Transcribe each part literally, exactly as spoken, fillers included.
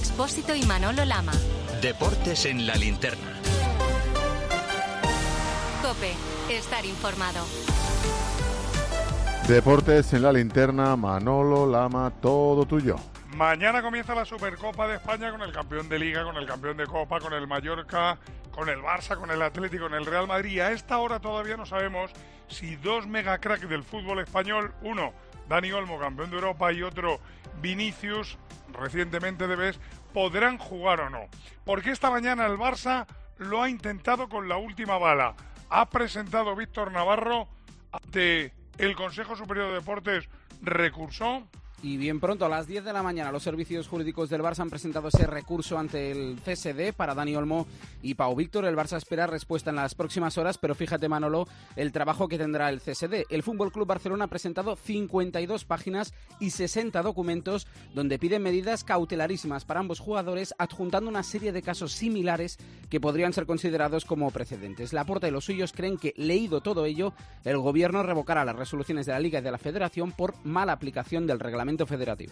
Expósito y Manolo Lama. Deportes en la linterna. COPE. Estar informado. Deportes en la linterna, Manolo Lama, todo tuyo. Mañana comienza la Supercopa de España con el campeón de Liga, con el campeón de Copa, con el Mallorca, con el Barça, con el Atlético, con el Real Madrid. Y a esta hora todavía no sabemos si dos megacracks del fútbol español, uno, Dani Olmo, campeón de Europa, y otro, Vinicius, recientemente de B E S, podrán jugar o no. Porque esta mañana el Barça lo ha intentado con la última bala. Ha presentado Víctor Navarro ante el Consejo Superior de Deportes recurso. Y bien pronto, a las diez de la mañana, los servicios jurídicos del Barça han presentado ese recurso ante el C S D para Dani Olmo y Pau Víctor. El Barça espera respuesta en las próximas horas, pero fíjate, Manolo, el trabajo que tendrá el C S D. El F C Barcelona ha presentado cincuenta y dos páginas y sesenta documentos donde piden medidas cautelarísimas para ambos jugadores, adjuntando una serie de casos similares que podrían ser considerados como precedentes. Laporta y los suyos creen que, leído todo ello, el gobierno revocará las resoluciones de la Liga y de la Federación por mala aplicación del reglamento federativo.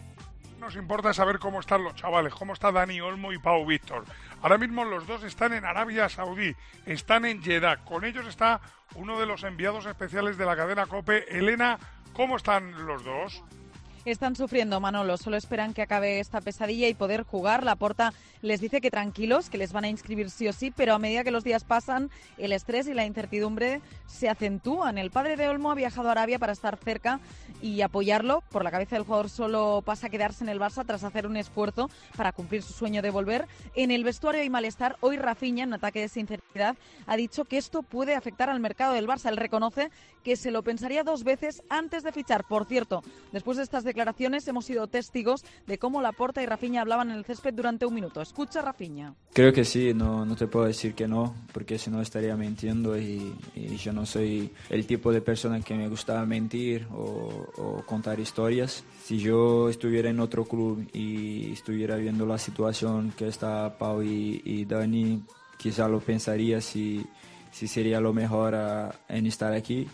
Nos importa saber cómo están los chavales, cómo está Dani Olmo y Pau Víctor. Ahora mismo los dos están en Arabia Saudí, están en Jeddah. Con ellos está uno de los enviados especiales de la cadena COPE. Elena, ¿cómo están los dos? Están sufriendo, Manolo, solo esperan que acabe esta pesadilla y poder jugar. Laporta les dice que tranquilos, que les van a inscribir sí o sí, pero a medida que los días pasan, el estrés y la incertidumbre se acentúan. El padre de Olmo ha viajado a Arabia para estar cerca y apoyarlo. Por la cabeza del jugador solo pasa a quedarse en el Barça tras hacer un esfuerzo para cumplir su sueño de volver. En el vestuario hay malestar. Hoy Rafinha, en un ataque de sinceridad, ha dicho que esto puede afectar al mercado del Barça. Él reconoce que se lo pensaría dos veces antes de fichar. Por cierto, después de estas declaraciones hemos sido testigos de cómo Laporta y Rafinha hablaban en el césped durante un minuto. Escucha, Rafinha. Creo que sí, no, no te puedo decir que no, porque si no estaría mintiendo y, y yo no soy el tipo de persona que me gusta mentir o, o contar historias. Si yo estuviera en otro club y estuviera viendo la situación que está Pau y, y Dani, quizá lo pensaría si, si sería lo mejor a, en estar aquí.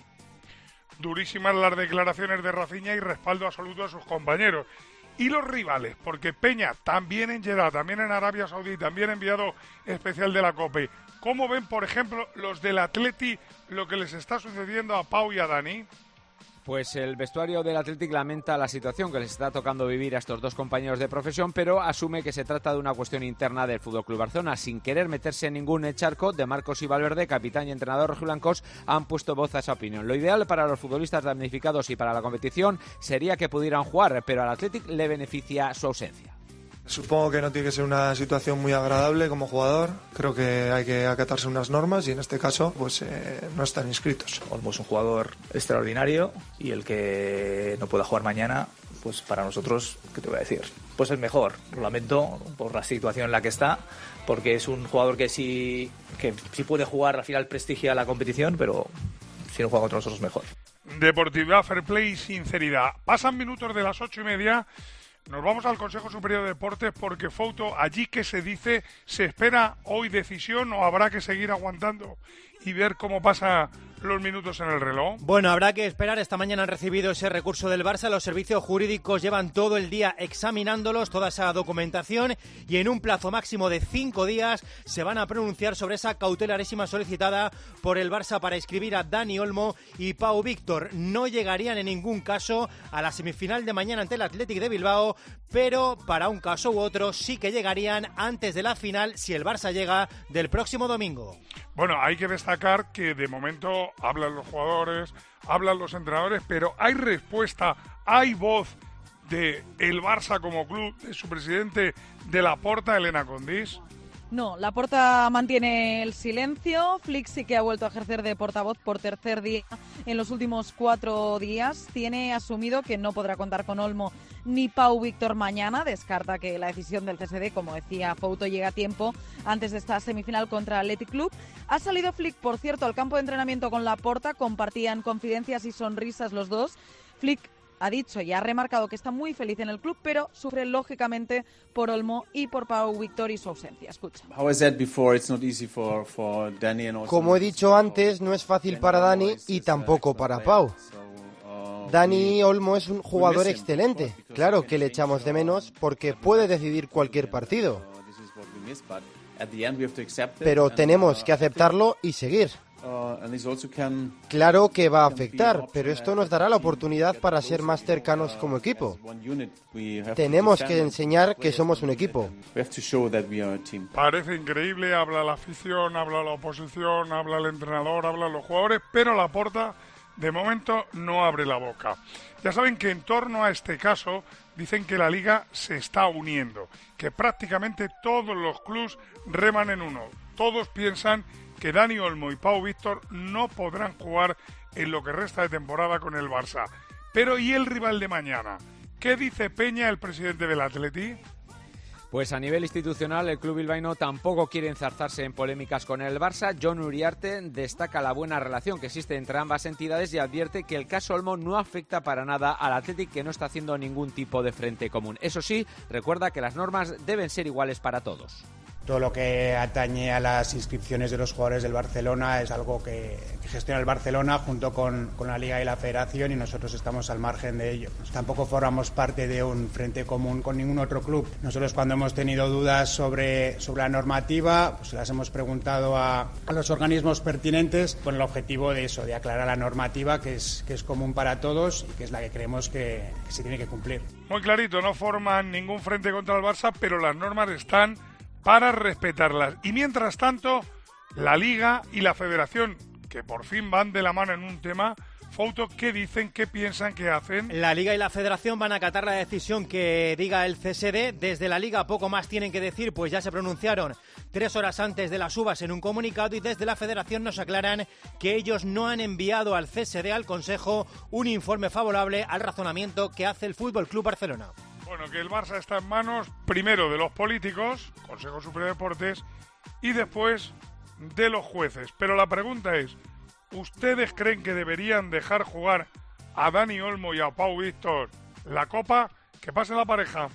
Durísimas las declaraciones de Rafinha y respaldo absoluto a sus compañeros. Y los rivales, porque Peña también en Jeddah, también en Arabia Saudí, también enviado especial de la COPE. ¿Cómo ven, por ejemplo, los del Atleti lo que les está sucediendo a Pau y a Dani? Pues el vestuario del Athletic lamenta la situación que les está tocando vivir a estos dos compañeros de profesión, pero asume que se trata de una cuestión interna del F C Barcelona. Sin querer meterse en ningún charco, De Marcos y Valverde, capitán y entrenador rojiblancos, han puesto voz a esa opinión. Lo ideal para los futbolistas damnificados y para la competición sería que pudieran jugar, pero al Athletic le beneficia su ausencia. Supongo que no tiene que ser una situación muy agradable como jugador. Creo que hay que acatarse unas normas y en este caso pues eh, no están inscritos. Olmo es un jugador extraordinario y el que no pueda jugar mañana, pues para nosotros, ¿qué te voy a decir? Pues es mejor. Lo lamento por la situación en la que está, porque es un jugador que sí, que sí puede jugar, al final prestigia la competición, pero si no juega contra nosotros mejor. Deportividad, fair play y sinceridad. Pasan minutos de las ocho y media. Nos vamos al Consejo Superior de Deportes porque, Fouto, allí que se dice, ¿se espera hoy decisión o habrá que seguir aguantando y ver cómo pasa los minutos en el reloj? Bueno, habrá que esperar. Esta mañana han recibido ese recurso del Barça. Los servicios jurídicos llevan todo el día examinándolos, toda esa documentación, y en un plazo máximo de cinco días se van a pronunciar sobre esa cautelarísima solicitada por el Barça para inscribir a Dani Olmo y Pau Víctor. No llegarían en ningún caso a la semifinal de mañana ante el Athletic de Bilbao, pero para un caso u otro sí que llegarían antes de la final si el Barça llega del próximo domingo. Bueno, hay que destacar que de momento hablan los jugadores, hablan los entrenadores, pero hay respuesta, hay voz de el Barça como club, de su presidente, de Laporta, Elena Condís. No, Laporta mantiene el silencio. Flick sí que ha vuelto a ejercer de portavoz por tercer día en los últimos cuatro días. Tiene asumido que no podrá contar con Olmo ni Pau Víctor mañana. Descarta que la decisión del C S D, como decía Fouto, llega a tiempo antes de esta semifinal contra el Athletic Club. Ha salido Flick, por cierto, al campo de entrenamiento con Laporta. Compartían confidencias y sonrisas los dos. Flick ha dicho y ha remarcado que está muy feliz en el club, pero sufre lógicamente por Olmo y por Pau Víctor y su ausencia. Escucha. Como he dicho antes, no es fácil para Dani y tampoco para Pau. Dani Olmo es un jugador excelente. Claro que le echamos de menos porque puede decidir cualquier partido. Pero tenemos que aceptarlo y seguir. Claro que va a afectar, pero esto nos dará la oportunidad para ser más cercanos como equipo. Tenemos que enseñar que somos un equipo. Parece increíble, habla la afición, habla la oposición, habla el entrenador, hablan los jugadores, pero Laporta de momento no abre la boca. Ya saben que en torno a este caso dicen que la Liga se está uniendo, que prácticamente todos los clubes reman en uno. Todos piensan que Dani Olmo y Pau Víctor no podrán jugar en lo que resta de temporada con el Barça. Pero ¿y el rival de mañana? ¿Qué dice Peña, el presidente del Atleti? Pues a nivel institucional, el club bilbaíno tampoco quiere enzarzarse en polémicas con el Barça. Jon Uriarte destaca la buena relación que existe entre ambas entidades y advierte que el caso Olmo no afecta para nada al Athletic, que no está haciendo ningún tipo de frente común. Eso sí, recuerda que las normas deben ser iguales para todos. Todo lo que atañe a las inscripciones de los jugadores del Barcelona es algo que, que gestiona el Barcelona junto con, con la Liga y la Federación, y nosotros estamos al margen de ello. Tampoco formamos parte de un frente común con ningún otro club. Nosotros, cuando hemos tenido dudas sobre, sobre la normativa, pues las hemos preguntado a, a los organismos pertinentes con el objetivo de eso, de aclarar la normativa que es, que es común para todos y que es la que creemos que, que se tiene que cumplir. Muy clarito, no forman ningún frente contra el Barça, pero las normas están para respetarlas. Y mientras tanto, la Liga y la Federación, que por fin van de la mano en un tema, Fouto, ¿qué dicen? ¿Qué piensan que hacen? La Liga y la Federación van a acatar la decisión que diga el C S D. Desde la Liga poco más tienen que decir, pues ya se pronunciaron tres horas antes de las uvas en un comunicado, y desde la Federación nos aclaran que ellos no han enviado al C S D, al Consejo, un informe favorable al razonamiento que hace el Fútbol Club Barcelona. Bueno, que el Barça está en manos primero de los políticos, Consejo Superior de Deportes, y después de los jueces. Pero la pregunta es, ¿ustedes creen que deberían dejar jugar a Dani Olmo y a Pau Víctor la Copa? Que pase la pareja.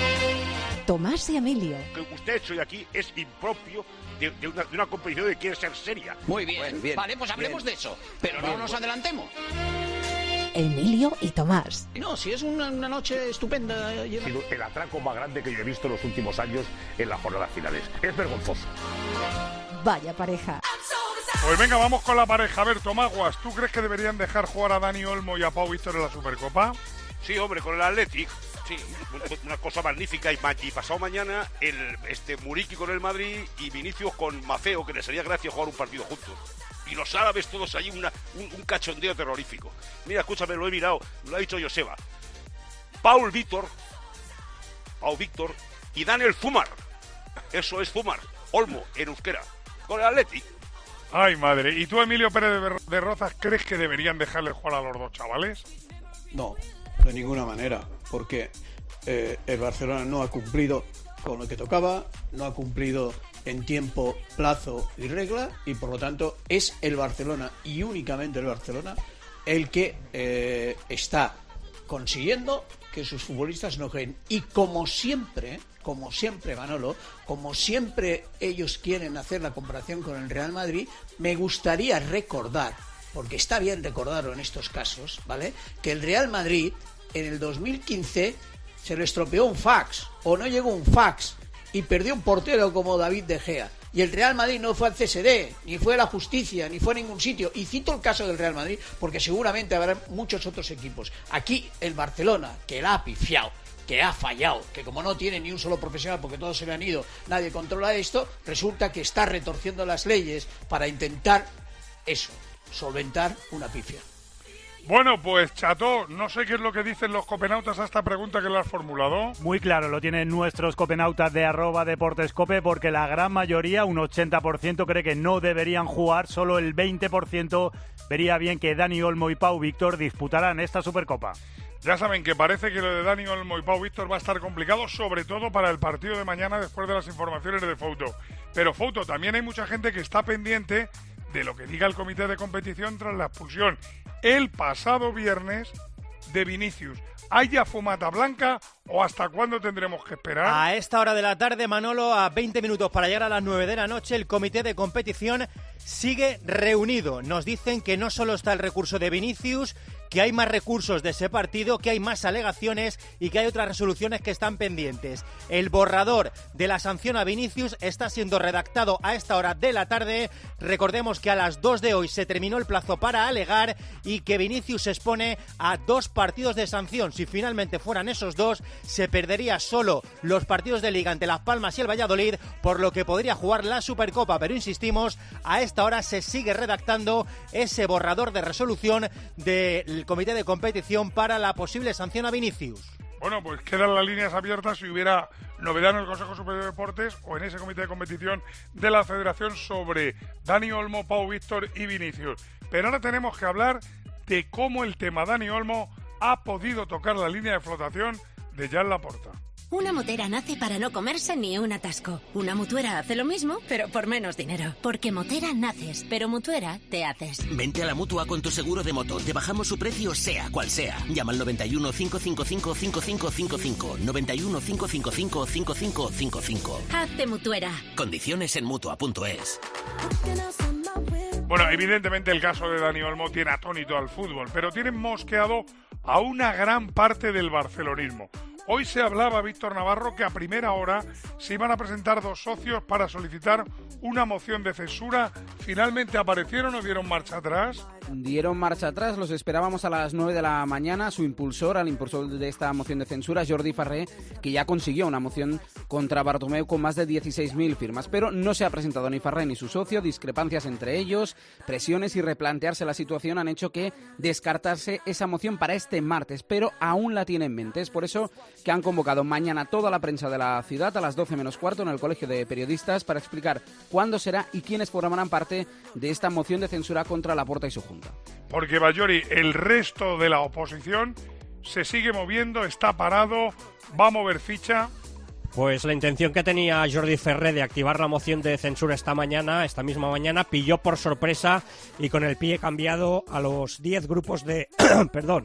Tomás y Emilio. Que usted hecho de aquí es impropio de, de, una, de una competición que quiere ser seria. Muy bien, bueno, bien vale, pues hablemos bien de eso, pero bien, no nos bueno. adelantemos. Emilio y Tomás. No, si es una, una noche estupenda. Ha sido el atraco más grande que yo he visto en los últimos años en las jornadas finales. Es vergonzoso. Vaya pareja. Pues venga, vamos con la pareja. A ver, Tomaguas, ¿tú crees que deberían dejar jugar a Dani Olmo y a Pau Víctor en la Supercopa? Sí, hombre, con el Athletic. Sí, una cosa magnífica. Y, y pasado mañana, el este Muriqui con el Madrid y Vinicius con Mafeo, que les haría gracia jugar un partido juntos. Y los árabes todos allí, una, un, un cachondeo terrorífico. Mira, escúchame, lo he mirado, lo ha dicho Joseba. Paul Víctor, Pau Víctor y Daniel Zumar. Eso es Zumar, Olmo, en euskera, con el Athletic. Ay, madre. ¿Y tú, Emilio Pérez de Rozas, crees que deberían dejarle jugar a los dos chavales? No, de ninguna manera, porque eh, el Barcelona no ha cumplido con lo que tocaba, no ha cumplido en tiempo, plazo y regla, y por lo tanto es el Barcelona y únicamente el Barcelona el que eh, está consiguiendo que sus futbolistas no jueguen. Y como siempre, como siempre, Manolo, como siempre ellos quieren hacer la comparación con el Real Madrid, me gustaría recordar, porque está bien recordarlo en estos casos, ¿vale?, que el Real Madrid en el dos mil quince se le estropeó un fax, o no llegó un fax, y perdió un portero como David De Gea. Y el Real Madrid no fue al C S D, ni fue a la justicia, ni fue a ningún sitio. Y cito el caso del Real Madrid porque seguramente habrá muchos otros equipos. Aquí el Barcelona, que la ha pifiado, que ha fallado, que como no tiene ni un solo profesional porque todos se le han ido, nadie controla esto, resulta que está retorciendo las leyes para intentar eso, solventar una pifia. Bueno, pues Chato, no sé qué es lo que dicen los copenautas a esta pregunta que le has formulado. Muy claro, lo tienen nuestros copenautas de arroba deportescope, porque la gran mayoría, un ochenta por ciento, cree que no deberían jugar, solo el veinte por ciento vería bien que Dani Olmo y Pau Víctor disputaran esta Supercopa. Ya saben que parece que lo de Dani Olmo y Pau Víctor va a estar complicado, sobre todo para el partido de mañana después de las informaciones de Fouto. Pero Fouto, también hay mucha gente que está pendiente de lo que diga el comité de competición tras la expulsión el pasado viernes de Vinicius. ¿Hay ya fumata blanca o hasta cuándo tendremos que esperar? A esta hora de la tarde, Manolo, a veinte minutos para llegar a las nueve de la noche, el comité de competición sigue reunido. Nos dicen que no solo está el recurso de Vinicius, que hay más recursos de ese partido, que hay más alegaciones y que hay otras resoluciones que están pendientes. El borrador de la sanción a Vinicius está siendo redactado a esta hora de la tarde. Recordemos que a las dos de hoy se terminó el plazo para alegar y que Vinicius se expone a dos partidos de sanción. Si finalmente fueran esos dos, se perdería solo los partidos de Liga ante Las Palmas y el Valladolid, por lo que podría jugar la Supercopa. Pero insistimos, a esta hora se sigue redactando ese borrador de resolución del Comité de Competición para la posible sanción a Vinicius. Bueno, pues quedan las líneas abiertas si hubiera novedad en el Consejo Superior de Deportes o en ese comité de competición de la Federación sobre Dani Olmo, Pau Víctor y Vinicius. Pero ahora tenemos que hablar de cómo el tema Dani Olmo ha podido tocar la línea de flotación de Joan Laporta. Una motera nace para no comerse ni un atasco. Una mutuera hace lo mismo, pero por menos dinero. Porque motera naces, pero mutuera te haces. Vente a la Mutua con tu seguro de moto. Te bajamos su precio sea cual sea. Llama al noventa y uno, cinco cinco cinco, cinco cinco cinco cinco. noventa y uno, cinco cinco cinco, cinco cinco cinco cinco. Hazte mutuera. Condiciones en Mutua punto es. Bueno, evidentemente el caso de Dani Olmo tiene atónito al fútbol, pero tiene mosqueado a una gran parte del barcelonismo. Hoy se hablaba, Víctor Navarro, que a primera hora se iban a presentar dos socios para solicitar una moción de censura. ¿Finalmente aparecieron o dieron marcha atrás? Dieron marcha atrás, los esperábamos a las nueve de la mañana. Su impulsor, al impulsor de esta moción de censura, Jordi Farré, que ya consiguió una moción contra Bartomeu con más de dieciséis mil firmas. Pero no se ha presentado ni Farré ni su socio. Discrepancias entre ellos, presiones y replantearse la situación han hecho que descartarse esa moción para este martes, pero aún la tiene en mente. Es por eso que han convocado mañana toda la prensa de la ciudad a las doce menos cuarto en el Colegio de Periodistas para explicar cuándo será y quiénes formarán parte de esta moción de censura contra Laporta y su junta. Porque, Bayori, el resto de la oposición se sigue moviendo, está parado, va a mover ficha. Pues la intención que tenía Jordi Farré de activar la moción de censura esta mañana, esta misma mañana, pilló por sorpresa y con el pie cambiado a los diez grupos de, perdón,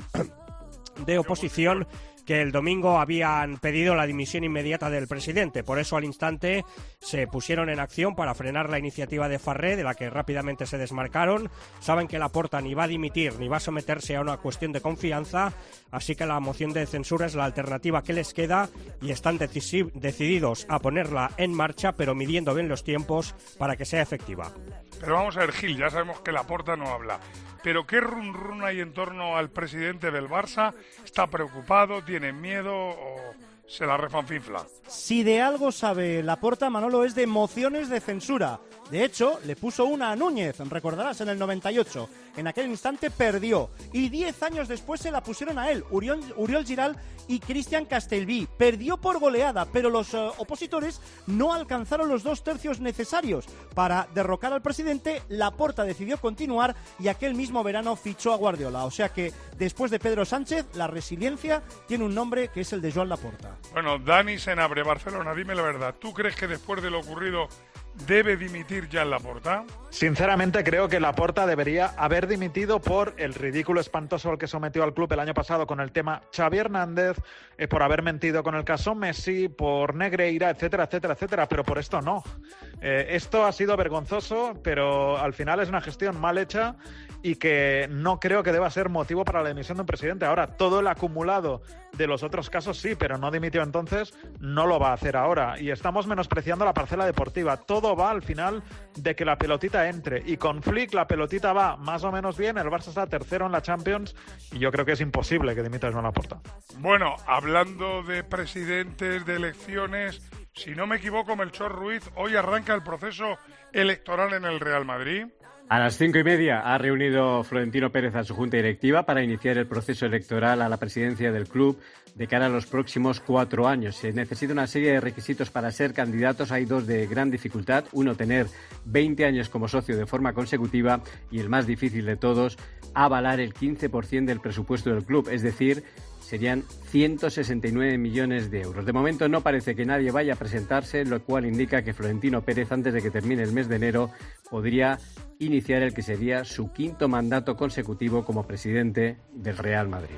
de oposición que el domingo habían pedido la dimisión inmediata del presidente. Por eso, al instante, se pusieron en acción para frenar la iniciativa de Farré, de la que rápidamente se desmarcaron. Saben que Laporta ni va a dimitir ni va a someterse a una cuestión de confianza, así que la moción de censura es la alternativa que les queda y están decisi- decididos a ponerla en marcha, pero midiendo bien los tiempos para que sea efectiva. Pero vamos a ver, Gil, ya sabemos que Laporta no habla. Pero ¿qué run run hay en torno al presidente del Barça? ¿Está preocupado? ¿Tiene miedo? ¿O se la refanfinfla? Si de algo sabe Laporta, Manolo, es de mociones de censura. De hecho, le puso una a Núñez, recordarás, en el noventa y ocho. En aquel instante perdió. Y diez años después se la pusieron a él, Uriol, Uriol Giral y Cristian Castelví. Perdió por goleada, pero los uh, opositores no alcanzaron los dos tercios necesarios para derrocar al presidente. Laporta decidió continuar y aquel mismo verano fichó a Guardiola. O sea que, después de Pedro Sánchez, la resiliencia tiene un nombre que es el de Joan Laporta. Bueno, Dani Senabre, Barcelona, dime la verdad. ¿Tú crees que después de lo ocurrido debe dimitir Joan Laporta? Sinceramente creo que Laporta debería haber dimitido por el ridículo espantoso al que sometió al club el año pasado con el tema Xavi Hernández, eh, por haber mentido con el caso Messi, por Negreira, etcétera, etcétera, etcétera, pero por esto no. Eh, esto ha sido vergonzoso, pero al final es una gestión mal hecha y que no creo que deba ser motivo para la dimisión de un presidente. Ahora, todo el acumulado de los otros casos sí, pero no dimitió entonces, no lo va a hacer ahora. Y estamos menospreciando la parcela deportiva. Todo va al final de que la pelotita entre. Y con Flick la pelotita va más o menos bien, el Barça está tercero en la Champions y yo creo que es imposible que dimita Joan Laporta. Bueno, hablando de presidentes, de elecciones, si no me equivoco, Melchor Ruiz, hoy arranca el proceso electoral en el Real Madrid. A las cinco y media ha reunido Florentino Pérez a su junta directiva para iniciar el proceso electoral a la presidencia del club de cara a los próximos cuatro años. Se necesita una serie de requisitos para ser candidatos. Hay dos de gran dificultad. Uno, tener veinte años como socio de forma consecutiva y el más difícil de todos, avalar el quince por ciento del presupuesto del club, es decir, serían ciento sesenta y nueve millones de euros. De momento no parece que nadie vaya a presentarse, lo cual indica que Florentino Pérez, antes de que termine el mes de enero, podría iniciar el que sería su quinto mandato consecutivo como presidente del Real Madrid.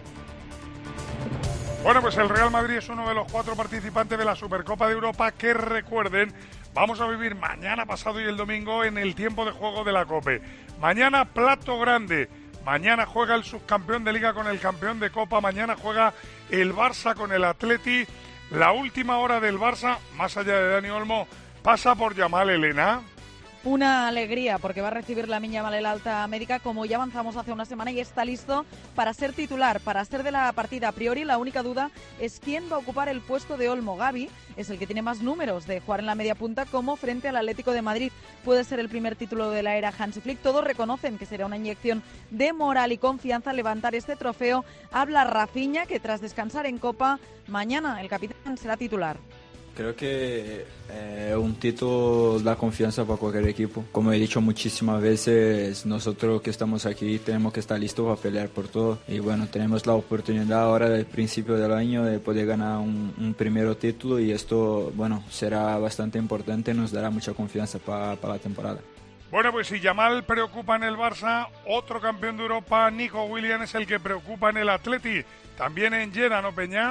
Bueno, pues el Real Madrid es uno de los cuatro participantes de la Supercopa de Europa que, recuerden, vamos a vivir mañana, pasado y el domingo en el tiempo de juego de la COPE. Mañana, plato grande. Mañana juega el subcampeón de Liga con el campeón de Copa. Mañana juega el Barça con el Atleti. La última hora del Barça, más allá de Dani Olmo, pasa por Yamal, Elena. Una alegría porque va a recibir la Miña Mal alta médica, como ya avanzamos hace una semana, y está listo para ser titular, para ser de la partida. A priori la única duda es quién va a ocupar el puesto de Olmo. Gavi es el que tiene más números de jugar en la media punta, como frente al Atlético de Madrid. Puede ser el primer título de la era Hansi Flick. Todos reconocen que será una inyección de moral y confianza levantar este trofeo. Habla Rafinha, que tras descansar en Copa, mañana el capitán será titular. Creo que eh, un título da confianza para cualquier equipo. Como he dicho muchísimas veces, nosotros que estamos aquí tenemos que estar listos para pelear por todo. Y bueno, tenemos la oportunidad ahora del principio del año de poder ganar un, un primer título, y esto, bueno, será bastante importante, nos dará mucha confianza para, para la temporada. Bueno, pues si Yamal preocupa en el Barça, otro campeón de Europa, Nico Williams, es el que preocupa en el Atleti. También en Lleida, ¿no, Peña?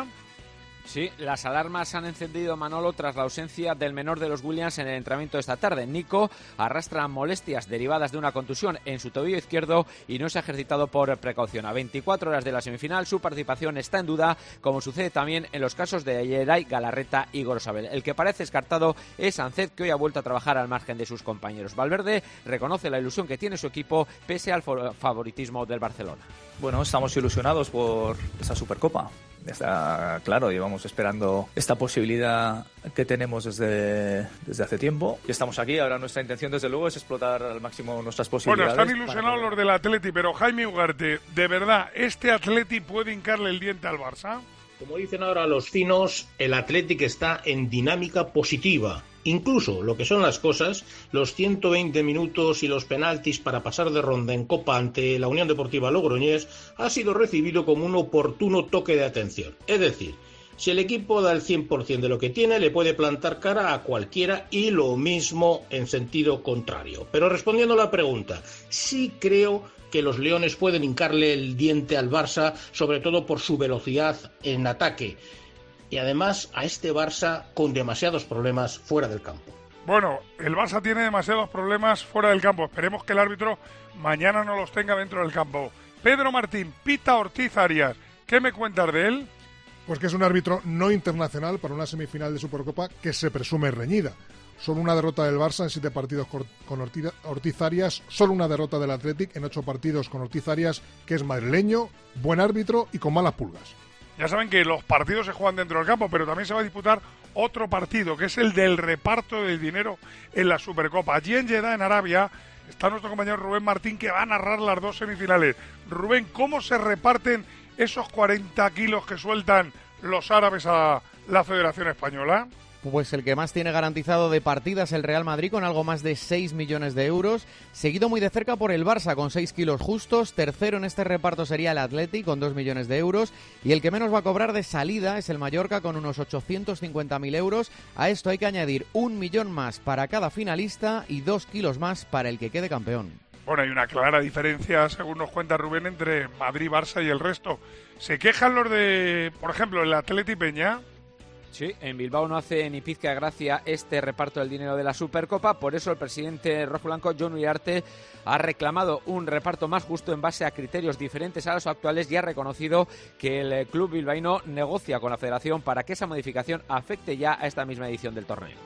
Sí, las alarmas se han encendido, Manolo, tras la ausencia del menor de los Williams en el entrenamiento de esta tarde. Nico arrastra molestias derivadas de una contusión en su tobillo izquierdo y no se ha ejercitado por precaución. A veinticuatro horas de la semifinal, su participación está en duda, como sucede también en los casos de Yeray, Galarreta y Gorosabel. El que parece descartado es Ancet, que hoy ha vuelto a trabajar al margen de sus compañeros. Valverde reconoce la ilusión que tiene su equipo pese al favoritismo del Barcelona. Bueno, estamos ilusionados por esa Supercopa. Está claro, llevamos esperando esta posibilidad que tenemos desde, desde hace tiempo. Y estamos aquí, ahora nuestra intención desde luego es explotar al máximo nuestras posibilidades. Bueno, están ilusionados para... los del Atleti, pero Jaime Ugarte, ¿de verdad este Atleti puede hincarle el diente al Barça? Como dicen ahora los finos, el Athletic está en dinámica positiva. Incluso, lo que son las cosas, los ciento veinte minutos y los penaltis para pasar de ronda en Copa ante la Unión Deportiva Logroñés ha sido recibido como un oportuno toque de atención. Es decir, si el equipo da el cien por ciento de lo que tiene, le puede plantar cara a cualquiera, y lo mismo en sentido contrario. Pero respondiendo a la pregunta, sí creo que los leones pueden hincarle el diente al Barça, sobre todo por su velocidad en ataque. Y además a este Barça con demasiados problemas fuera del campo. Bueno, el Barça tiene demasiados problemas fuera del campo. Esperemos que el árbitro mañana no los tenga dentro del campo. Pedro Martín, pita Ortiz Arias. ¿Qué me cuentas de él? Pues que es un árbitro no internacional para una semifinal de Supercopa que se presume reñida. Solo una derrota del Barça en siete partidos con Ortiz Arias, solo una derrota del Athletic en ocho partidos con Ortiz Arias, que es madrileño, buen árbitro y con malas pulgas. Ya saben que los partidos se juegan dentro del campo, pero también se va a disputar otro partido, que es el del reparto del dinero en la Supercopa. Allí en Jeddah, en Arabia, está nuestro compañero Rubén Martín, que va a narrar las dos semifinales. Rubén, ¿cómo se reparten esos cuarenta kilos que sueltan los árabes a la Federación Española? Pues el que más tiene garantizado de partidas el Real Madrid, con algo más de seis millones de euros, seguido muy de cerca por el Barça con seis kilos justos. Tercero en este reparto sería el Atleti con dos millones de euros, y el que menos va a cobrar de salida es el Mallorca con unos ochocientos cincuenta mil euros. A esto hay que añadir un millón más para cada finalista y dos kilos más para el que quede campeón. Bueno, hay una clara diferencia, según nos cuenta Rubén, entre Madrid, Barça y el resto. ¿Se quejan los de, por ejemplo, el Atleti Peña? Sí, en Bilbao no hace ni pizca de gracia este reparto del dinero de la Supercopa, por eso el presidente rojiblanco, Jon Uriarte, ha reclamado un reparto más justo en base a criterios diferentes a los actuales y ha reconocido que el club bilbaíno negocia con la federación para que esa modificación afecte ya a esta misma edición del torneo.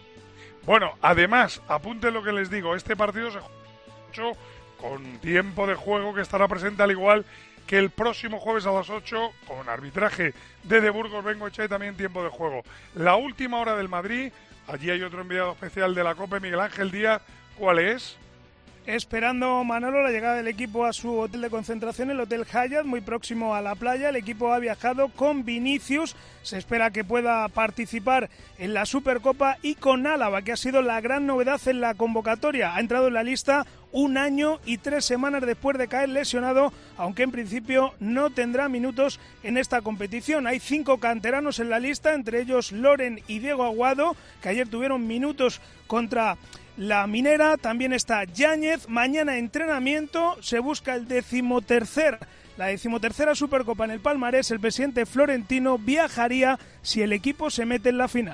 Bueno, además, apunten lo que les digo, este partido se juega con tiempo de juego que estará presente al igual que el próximo jueves a las ocho, con arbitraje de De Burgos Bengoechea y también tiempo de juego. La última hora del Madrid, allí hay otro enviado especial de la Copa, Miguel Ángel Díaz. ¿Cuál es? Esperando, Manolo, la llegada del equipo a su hotel de concentración, el Hotel Hyatt, muy próximo a la playa. El equipo ha viajado con Vinicius, se espera que pueda participar en la Supercopa, y con Álava, que ha sido la gran novedad en la convocatoria. Ha entrado en la lista un año y tres semanas después de caer lesionado, aunque en principio no tendrá minutos en esta competición. Hay cinco canteranos en la lista, entre ellos Loren y Diego Aguado, que ayer tuvieron minutos contra la Minera. También está Yáñez. Mañana entrenamiento, se busca el decimotercer, la decimotercera Supercopa en el palmarés. El presidente Florentino viajaría si el equipo se mete en la final.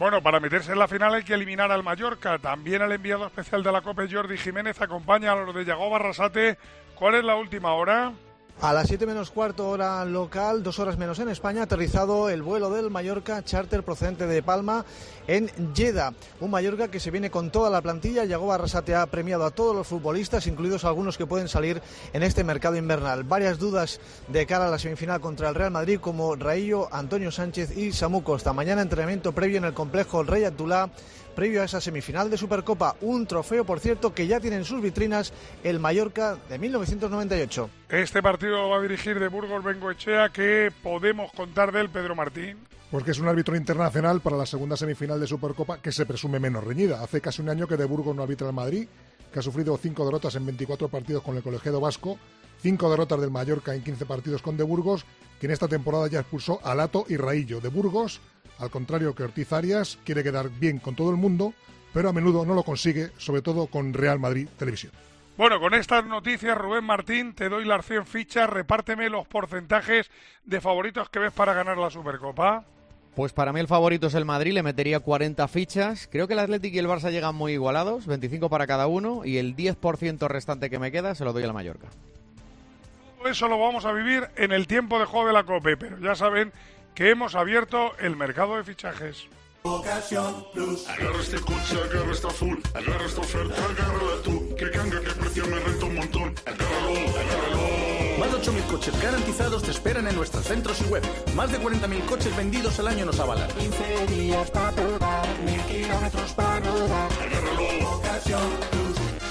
Bueno, para meterse en la final hay que eliminar al Mallorca. También el enviado especial de la COPE, Jordi Jiménez, acompaña a los de Yagoba Arrasate. ¿Cuál es la última hora? A las siete menos cuarto hora local, dos horas menos en España, aterrizado el vuelo del Mallorca charter procedente de Palma en Lleida. Un Mallorca que se viene con toda la plantilla. Yagoba Arrasate ha premiado a todos los futbolistas, incluidos algunos que pueden salir en este mercado invernal. Varias dudas de cara a la semifinal contra el Real Madrid, como Raillo, Antonio Sánchez y Samu Costa. Mañana entrenamiento previo en el complejo El Rey Abdulá, previo a esa semifinal de Supercopa. Un trofeo, por cierto, que ya tiene en sus vitrinas el Mallorca de mil novecientos noventa y ocho. Este partido lo va a dirigir de Burgos Bengoechea. ¿Qué podemos contar de él, Pedro Martín? Pues que es un árbitro internacional para la segunda semifinal de Supercopa, que se presume menos reñida. Hace casi un año que de Burgos no arbitra el Madrid, que ha sufrido cinco derrotas en veinticuatro partidos con el colegiado vasco, cinco derrotas del Mallorca en quince partidos con de Burgos, que en esta temporada ya expulsó a Lato y Raillo. De Burgos, al contrario que Ortiz Arias, quiere quedar bien con todo el mundo, pero a menudo no lo consigue, sobre todo con Real Madrid Televisión. Bueno, con estas noticias, Rubén Martín, te doy las cien fichas, repárteme los porcentajes de favoritos que ves para ganar la Supercopa. Pues para mí el favorito es el Madrid, le metería cuarenta fichas. Creo que el Athletic y el Barça llegan muy igualados, veinticinco para cada uno, y el diez por ciento restante que me queda se lo doy a la Mallorca. Todo eso lo vamos a vivir en el tiempo de juego de la COPE, pero ya saben que hemos abierto el mercado de fichajes. Ocasión Plus. Agarra este coche, agarra esta full, agarra esta oferta, agárrala tú. Que canga, que precio me renta un montón. Agárralo, agárralo. Más de ocho mil coches garantizados te esperan en nuestros centros y web. Más de cuarenta mil coches vendidos al año nos avalan. quince días para probar, mil kilómetros para rodar. Agárralo. Ocasión Plus.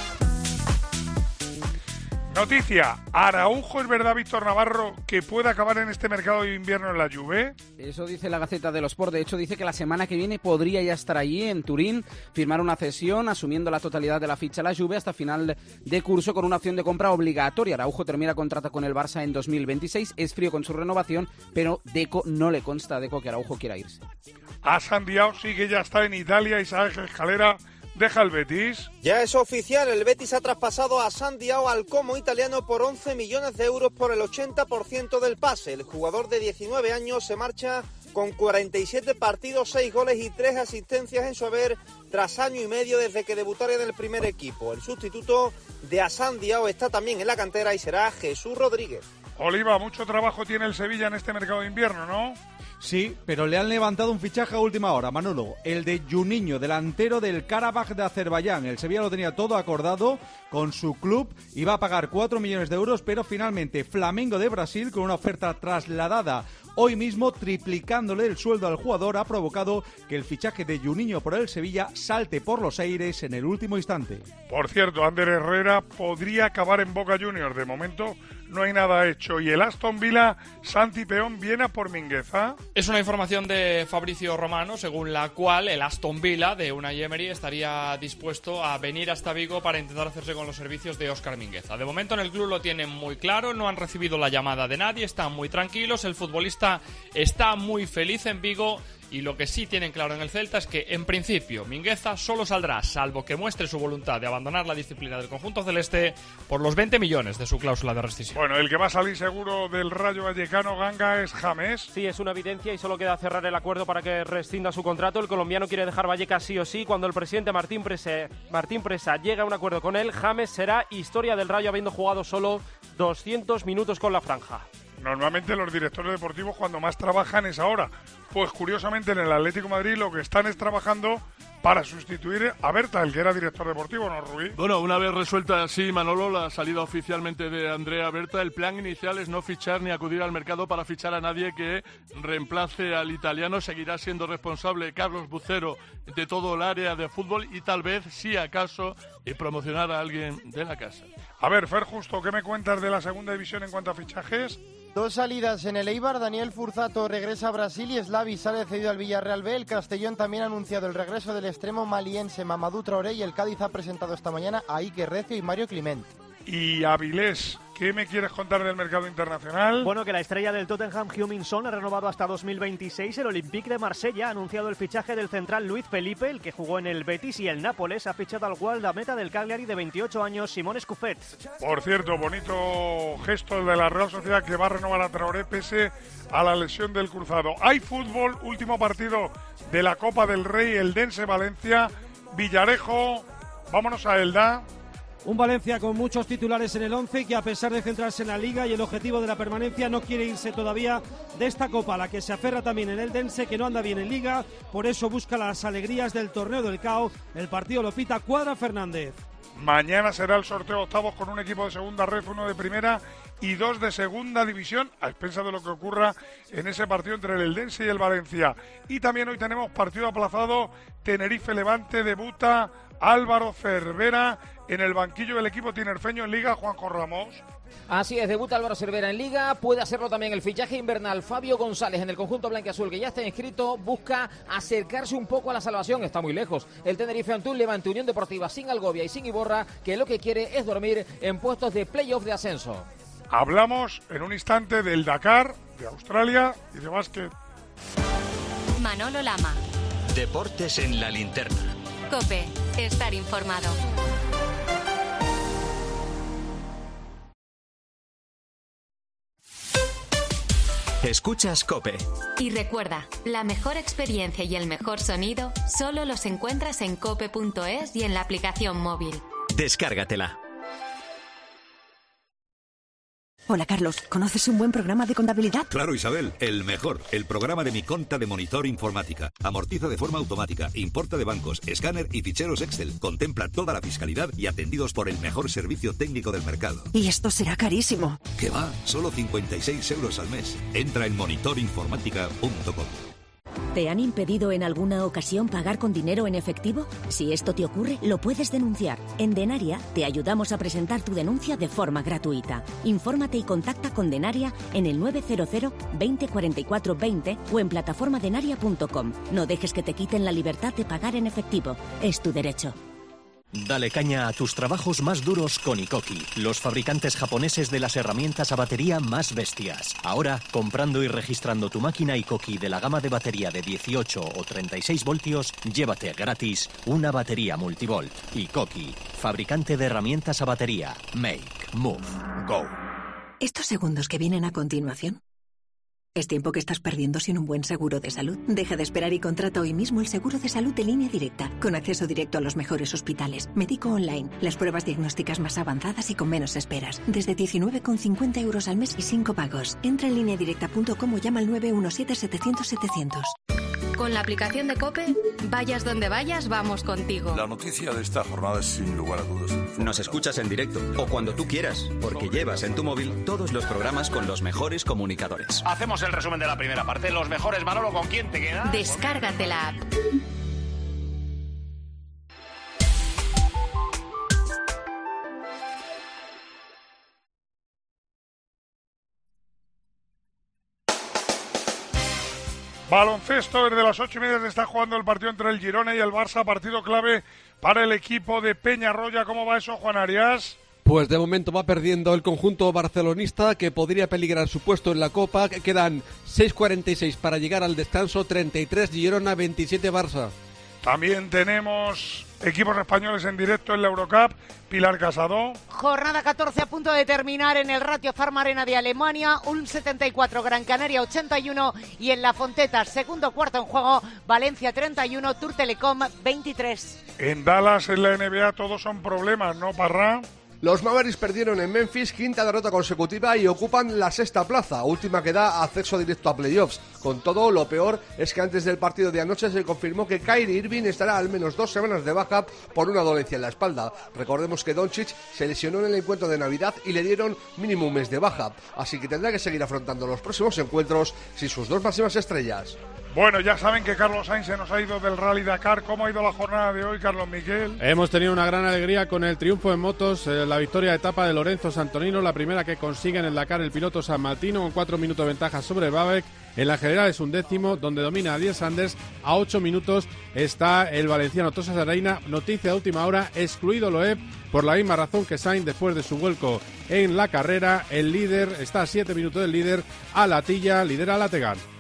Noticia, Araujo, ¿es verdad, Víctor Navarro, que puede acabar en este mercado de invierno en la Juve? Eso dice la Gaceta de los Sport. De hecho, dice que la semana que viene podría ya estar allí en Turín, firmar una cesión, asumiendo la totalidad de la ficha a la Juve hasta final de curso con una opción de compra obligatoria. Araujo termina contrato con el Barça en dos mil veintiséis, es frío con su renovación, pero Deco no le consta a Deco que Araujo quiera irse. A San Diao sí que ya está en Italia, Isaac Escalera. Deja el Betis. Ya es oficial, el Betis ha traspasado a San Diao al Como italiano por once millones de euros por el ochenta por ciento del pase. El jugador de diecinueve años se marcha con cuarenta y siete partidos, seis goles y tres asistencias en su haber tras año y medio desde que debutara en el primer equipo. El sustituto de San Diao está también en la cantera y será Jesús Rodríguez. Oliva, mucho trabajo tiene el Sevilla en este mercado de invierno, ¿no? Sí, pero le han levantado un fichaje a última hora, Manolo, el de Juninho, delantero del Karabaj de Azerbaiyán. El Sevilla lo tenía todo acordado con su club, iba a pagar cuatro millones de euros, pero finalmente Flamengo de Brasil, con una oferta trasladada hoy mismo, triplicándole el sueldo al jugador, ha provocado que el fichaje de Juninho por el Sevilla salte por los aires en el último instante. Por cierto, Ander Herrera podría acabar en Boca Juniors. De momento no hay nada hecho. Y el Aston Villa, Santi Peón, viene a por Mingueza. Es una información de Fabrizio Romano, según la cual el Aston Villa de Unai Emery estaría dispuesto a venir hasta Vigo para intentar hacerse con los servicios de Óscar Mingueza. De momento en el club lo tienen muy claro, no han recibido la llamada de nadie, están muy tranquilos, el futbolista está muy feliz en Vigo. Y lo que sí tienen claro en el Celta es que, en principio, Mingueza solo saldrá, salvo que muestre su voluntad de abandonar la disciplina del conjunto celeste, por los veinte millones de su cláusula de rescisión. Bueno, el que va a salir seguro del Rayo Vallecano, Ganga, es James. Sí, es una evidencia y solo queda cerrar el acuerdo para que rescinda su contrato. El colombiano quiere dejar Vallecas sí o sí. Cuando el presidente Martín Presa, Martín Presa llega a un acuerdo con él, James será historia del Rayo, habiendo jugado solo doscientos minutos con la franja. Normalmente los directores deportivos cuando más trabajan es ahora. Pues curiosamente en el Atlético de Madrid lo que están es trabajando para sustituir a Berta, el que era director deportivo, ¿no, Rubí? Bueno, una vez resuelta así, Manolo, la salida oficialmente de Andrea Berta, el plan inicial es no fichar ni acudir al mercado para fichar a nadie que reemplace al italiano. Seguirá siendo responsable Carlos Bucero de todo el área de fútbol y tal vez, si acaso, y promocionar a alguien de la casa. A ver, Fer Justo, ¿qué me cuentas de la segunda división en cuanto a fichajes? Dos salidas en el Eibar, Daniel Furzato regresa a Brasil y Slavi sale cedido al Villarreal B. El Castellón también ha anunciado el regreso del extremo maliense Mamadou Traoré y el Cádiz ha presentado esta mañana a Iker Recio y Mario Clement. Y Avilés ¿Qué me quieres contar del mercado internacional? Bueno, que la estrella del Tottenham, Heung-min Son, ha renovado hasta dos mil veintiséis. El Olympique de Marsella ha anunciado el fichaje del central Luis Felipe, el que jugó en el Betis, y el Nápoles ha fichado al guardameta del Cagliari de veintiocho años, Simone Scuffet. Por cierto, bonito gesto el de la Real Sociedad, que va a renovar a Traoré pese a la lesión del cruzado. Hay fútbol, último partido de la Copa del Rey, el Dense Valencia, Villarejo, vámonos a Elda. Un Valencia con muchos titulares en el once, que a pesar de centrarse en la Liga y el objetivo de la permanencia, no quiere irse todavía de esta Copa, a la que se aferra también en el Dense, que no anda bien en Liga, por eso busca las alegrías del torneo del C A O. El partido lo pita Cuadra Fernández. Mañana será el sorteo octavos con un equipo de segunda red, uno de primera y dos de segunda división, a expensas de lo que ocurra en ese partido entre el Eldense y el Valencia. Y también hoy tenemos partido aplazado, Tenerife-Levante, debuta Álvaro Cervera en el banquillo del equipo tinerfeño en Liga, Juanjo Ramos. Así es, debuta Álvaro Cervera en Liga, puede hacerlo también el fichaje invernal Fabio González en el conjunto blanquiazul, que ya está inscrito, busca acercarse un poco a la salvación, está muy lejos. El Tenerife ante un Levante Unión Deportiva sin Algovia y sin Iborra, que lo que quiere es dormir en puestos de playoff de ascenso. Hablamos en un instante del Dakar, de Australia y de básquet. Manolo Lama. Deportes en la linterna. COPE, estar informado. Escuchas COPE. Y recuerda, la mejor experiencia y el mejor sonido solo los encuentras en cope punto es y en la aplicación móvil. Descárgatela. Hola, Carlos. ¿Conoces un buen programa de contabilidad? Claro, Isabel. El mejor. El programa de Mi Conta de Monitor Informática. Amortiza de forma automática, importa de bancos, escáner y ficheros Excel. Contempla toda la fiscalidad y atendidos por el mejor servicio técnico del mercado. Y esto será carísimo. ¿Qué va? Solo cincuenta y seis euros al mes. Entra en monitor informática punto com. ¿Te han impedido en alguna ocasión pagar con dinero en efectivo? Si esto te ocurre, lo puedes denunciar. En Denaria te ayudamos a presentar tu denuncia de forma gratuita. Infórmate y contacta con Denaria en el nueve cero cero, veinte cuarenta y cuatro veinte o en plataforma denaria punto com. No dejes que te quiten la libertad de pagar en efectivo. Es tu derecho. Dale caña a tus trabajos más duros con Ikoki, los fabricantes japoneses de las herramientas a batería más bestias. Ahora, comprando y registrando tu máquina Ikoki de la gama de batería de dieciocho o treinta y seis voltios, llévate gratis una batería multivolt. Ikoki, fabricante de herramientas a batería. Make, move, go. Estos segundos que vienen a continuación es tiempo que estás perdiendo sin un buen seguro de salud. Deja de esperar y contrata hoy mismo el seguro de salud de Línea Directa, con acceso directo a los mejores hospitales, médico online, las pruebas diagnósticas más avanzadas y con menos esperas. Desde diecinueve con cincuenta euros al mes y cinco pagos. Entra en línea directa punto com o llama al nueve uno siete, setecientos, setecientos. Con la aplicación de COPE, vayas donde vayas, vamos contigo. La noticia de esta jornada es sin lugar a dudas. Nos escuchas en directo o cuando tú quieras, porque llevas en tu móvil todos los programas con los mejores comunicadores. Hacemos el resumen de la primera parte. Los mejores, Manolo, ¿con quién te quedas? Descárgate la app. Baloncesto, desde las ocho y media se está jugando el partido entre el Girona y el Barça, partido clave para el equipo de Peñarroya. ¿Cómo va eso, Juan Arias? Pues de momento va perdiendo el conjunto barcelonista, que podría peligrar su puesto en la Copa. Quedan seis cuarenta y seis para llegar al descanso, treinta y tres Girona, veintisiete Barça. También tenemos equipos españoles en directo en la Eurocup. Pilar Casado. Jornada catorce a punto de terminar en el Ratio Pharma Arena de Alemania. Ulm setenta y cuatro, Gran Canaria ochenta y uno. Y en La Fonteta, segundo cuarto en juego, Valencia treinta y uno, Tour Telecom veintitrés. En Dallas, en la N B A, todos son problemas, ¿no, Parra? Los Mavericks perdieron en Memphis, quinta derrota consecutiva, y ocupan la sexta plaza, última que da acceso directo a playoffs. Con todo, lo peor es que antes del partido de anoche se confirmó que Kyrie Irving estará al menos dos semanas de baja por una dolencia en la espalda. Recordemos que Doncic se lesionó en el encuentro de Navidad y le dieron mínimo un mes de baja, así que tendrá que seguir afrontando los próximos encuentros sin sus dos máximas estrellas. Bueno, ya saben que Carlos Sainz se nos ha ido del Rally Dakar. ¿Cómo ha ido la jornada de hoy, Carlos Miguel? Hemos tenido una gran alegría con el triunfo en motos, eh, la victoria de etapa de Lorenzo Santonino, la primera que consigue en el Dakar el piloto sanmartino, con cuatro minutos de ventaja sobre Babek. En la general es un décimo, donde domina Adiel Sanders. A ocho minutos está el valenciano Tosa Reina. Noticia de última hora, excluido Loeb, por la misma razón que Sainz después de su vuelco en la carrera. El líder está a siete minutos del líder, a Latilla, lidera Lategan.